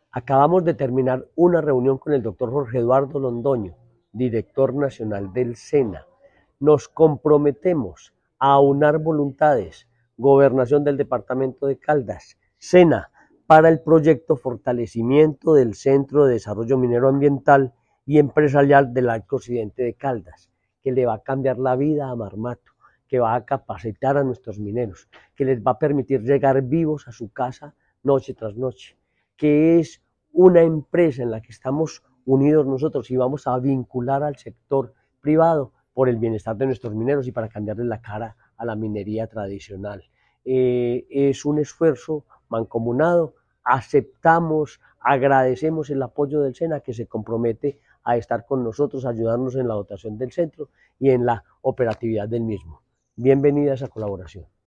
Acabamos de terminar una reunión con el doctor Jorge Eduardo Londoño, director nacional del SENA. Nos comprometemos a aunar voluntades, Gobernación del Departamento de Caldas, SENA, para el proyecto Fortalecimiento del Centro de Desarrollo Minero Ambiental y Empresarial del Alto Occidente de Caldas, que le va a cambiar la vida a Marmato, que va a capacitar a nuestros mineros, que les va a permitir llegar vivos a su casa noche tras noche, que es una empresa en la que estamos unidos nosotros y vamos a vincular al sector privado por el bienestar de nuestros mineros y para cambiarle la cara a la minería tradicional. Es un esfuerzo mancomunado, aceptamos, agradecemos el apoyo del SENA que se compromete a estar con nosotros, ayudarnos en la dotación del centro y en la operatividad del mismo. Bienvenida a esa colaboración.